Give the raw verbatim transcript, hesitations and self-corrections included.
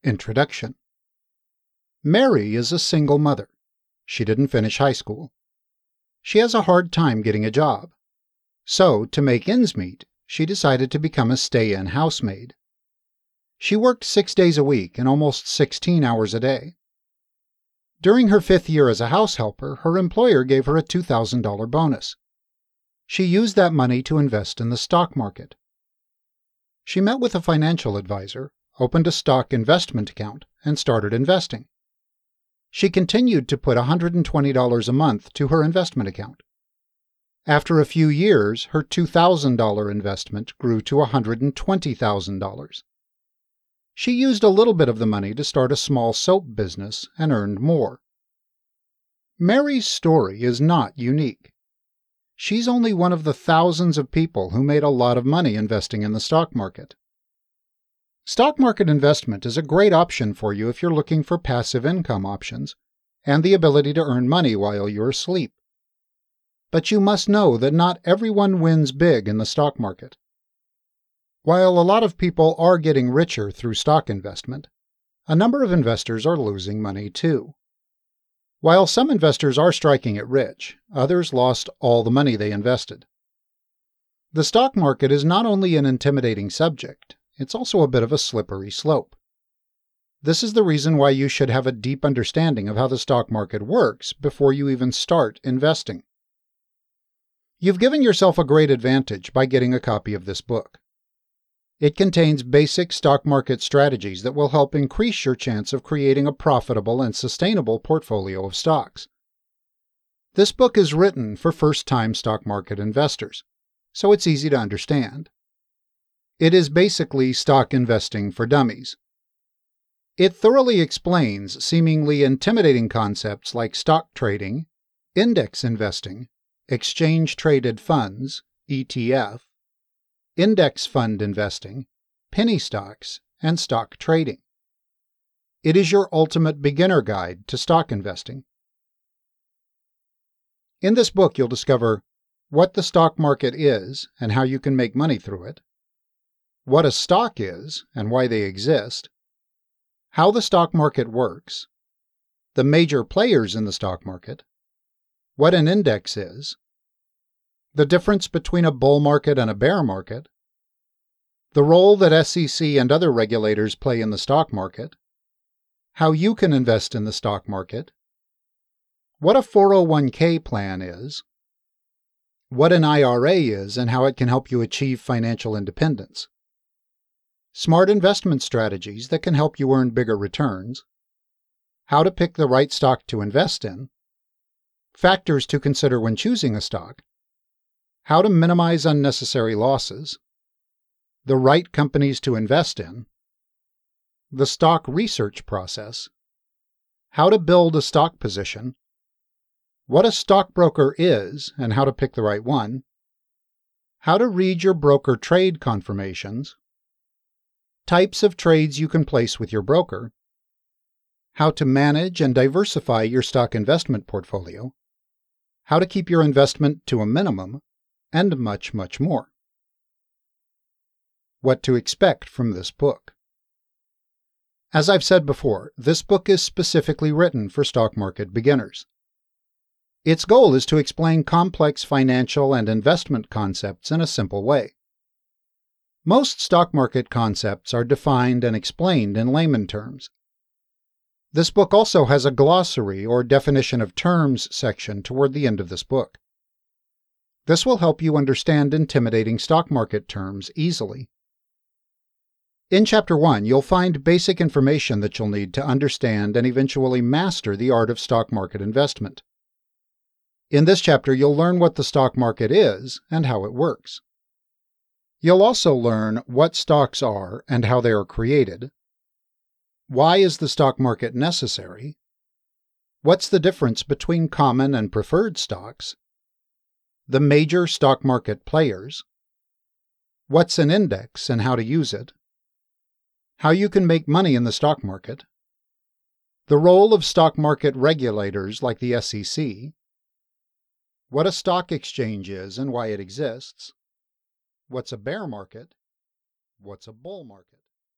Introduction. Mary is a single mother. She didn't finish high school. She has a hard time getting a job. So, to make ends meet, she decided to become a stay-in housemaid. She worked six days a week and almost sixteen hours a day. During her fifth year as a house helper, her employer gave her a two thousand dollars bonus. She used that money to invest in the stock market. She met with a financial advisor, opened a stock investment account, and started investing. She continued to put one hundred twenty dollars a month to her investment account. After a few years, her two thousand dollars investment grew to one hundred twenty thousand dollars. She used a little bit of the money to start a small soap business and earned more. Mary's story is not unique. She's only one of the thousands of people who made a lot of money investing in the stock market. Stock market investment is a great option for you if you're looking for passive income options and the ability to earn money while you're asleep. But you must know that not everyone wins big in the stock market. While a lot of people are getting richer through stock investment, a number of investors are losing money too. While some investors are striking it rich, others lost all the money they invested. The stock market is not only an intimidating subject, it's also a bit of a slippery slope. This is the reason why you should have a deep understanding of how the stock market works before you even start investing. You've given yourself a great advantage by getting a copy of this book. It contains basic stock market strategies that will help increase your chance of creating a profitable and sustainable portfolio of stocks. This book is written for first-time stock market investors, so it's easy to understand. It is basically stock investing for dummies. It thoroughly explains seemingly intimidating concepts like stock trading, index investing, exchange-traded funds, E T F, index fund investing, penny stocks, and stock trading. It is your ultimate beginner guide to stock investing. In this book, you'll discover what the stock market is and how you can make money through it, what a stock is and why they exist, how the stock market works, the major players in the stock market, what an index is, the difference between a bull market and a bear market, the role that S E C and other regulators play in the stock market, how you can invest in the stock market, what a four oh one k plan is, what an I R A is and how it can help you achieve financial independence, smart investment strategies that can help you earn bigger returns, how to pick the right stock to invest in, factors to consider when choosing a stock, how to minimize unnecessary losses, the right companies to invest in, the stock research process, how to build a stock position, what a stockbroker is and how to pick the right one, how to read your broker trade confirmations, types of trades you can place with your broker, how to manage and diversify your stock investment portfolio, how to keep your investment to a minimum, and much, much more. What to expect from this book. As I've said before, this book is specifically written for stock market beginners. Its goal is to explain complex financial and investment concepts in a simple way. Most stock market concepts are defined and explained in layman terms. This book also has a glossary or definition of terms section toward the end of this book. This will help you understand intimidating stock market terms easily. In Chapter one, you'll find basic information that you'll need to understand and eventually master the art of stock market investment. In this chapter, you'll learn what the stock market is and how it works. You'll also learn what stocks are and how they are created. Why is the stock market necessary? What's the difference between common and preferred stocks? The major stock market players, what's an index and how to use it, how you can make money in the stock market, the role of stock market regulators like the S E C, what a stock exchange is and why it exists, what's a bear market, what's a bull market.